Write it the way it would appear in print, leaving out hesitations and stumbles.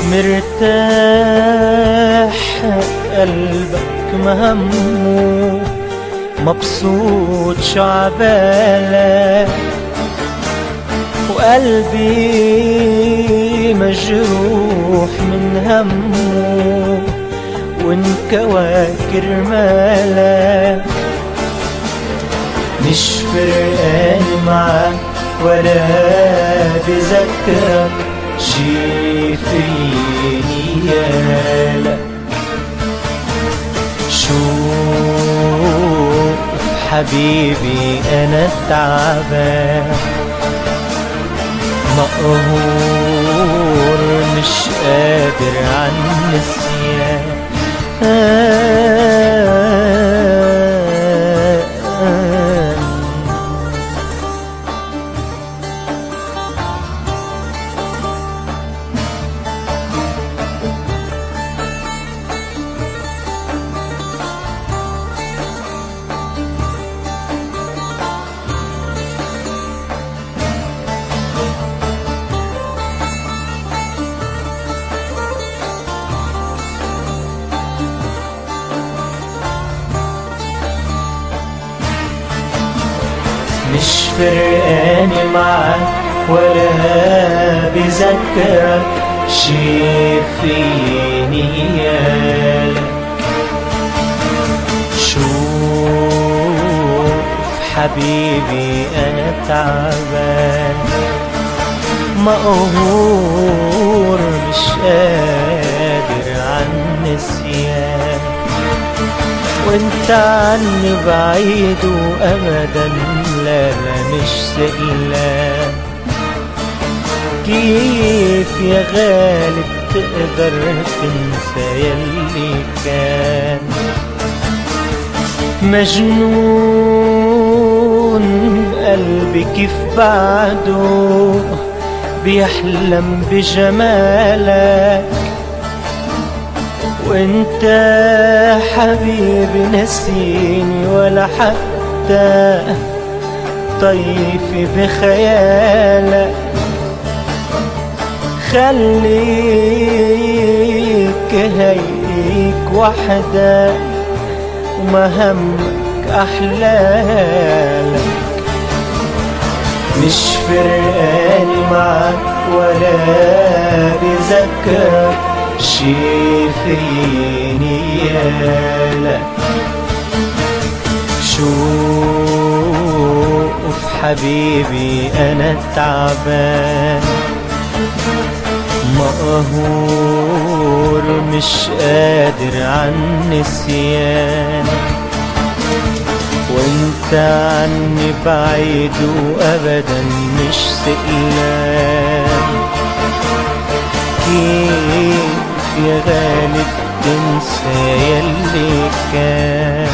مرتاح قلبك مهموم مبسوط شو عبالك، وقلبي مجروح من همه وانكوى كرمالك. مش فرقان معك ولا بذكرك شي فيني يالك. شوف حبيبي أنا تعبان مقهور مش قادر عن النسيان. مش فرقاني معك ولا بذكرك شي فيني يالك. شوف حبيبي أنا تعبان مقهور مش قادر عن النسيان. وانت عني بعيد وابدا لا مش سئلان. كيف يا غالب تقدر تنسى يلي كان؟ مجنون قلبي كيف بعده بيحلم بجمالك. وانت حبيبي نسيني ولا حتى طيفي بخيالك. خليك هيك وحدك وما همك أحلالك. مش فرقاني معك ولا بذكرك شي فيني يالك. شوف حبيبي أنا تعبان مقهور مش قادر عن النسيان. وانت عني بعيد وأبدا مش سئلان. كيف يا غالب تنسى يلي كان؟